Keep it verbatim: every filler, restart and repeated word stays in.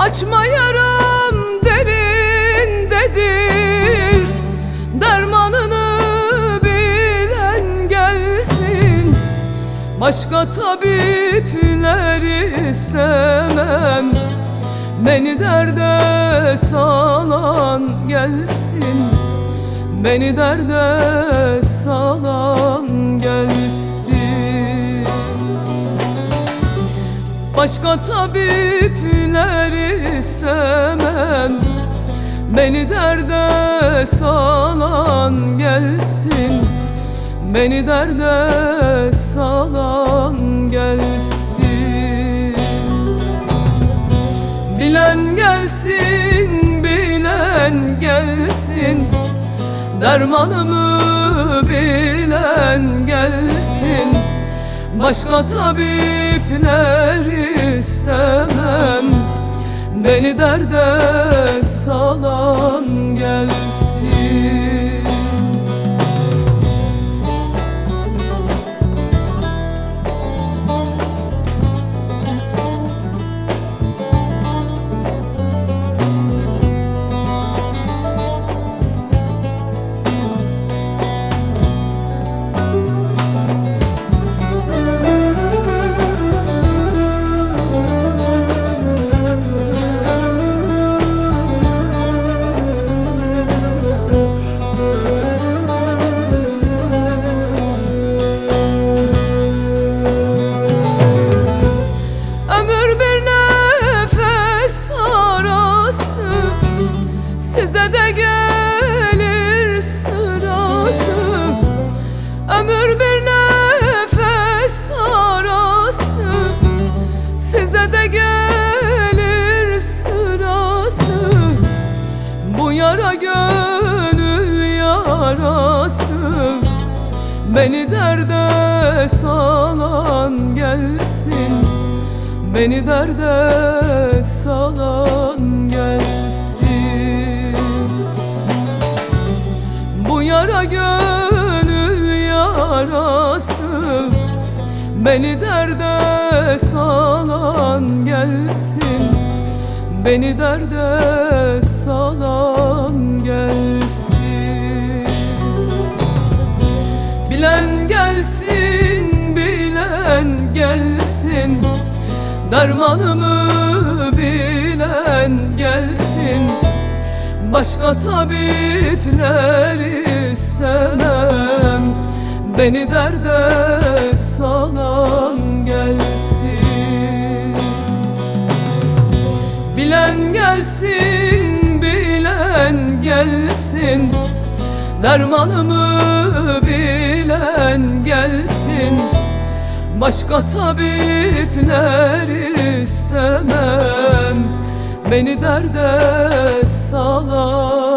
Açma yaram derindedir, dermanını bilen gelsin. Başka tabipler istemem, beni derde salan gelsin. Beni derde salan gelsin. Başka tabipler istemem, beni derde salan gelsin. Beni derde salan gelsin. Bilen gelsin, bilen gelsin, dermanımı bilen gelsin. Başka tabipler istemem, beni derde salan gelsin. Size de gelir sırası, ömür bir nefes arası. Size de gelir sırası, bu yara gönül yarası. Beni derde salan gelsin, beni derde salan gelsin. Bu yara gönül yarası, beni derde salan gelsin. Beni derde salan gelsin. Bilen gelsin, bilen gelsin, dermanımı bilen gelsin. Başka tabipler istemem, beni derde salan gelsin. Bilen gelsin, bilen gelsin, dermanımı bilen gelsin. Başka tabipler istemem, beni derde salan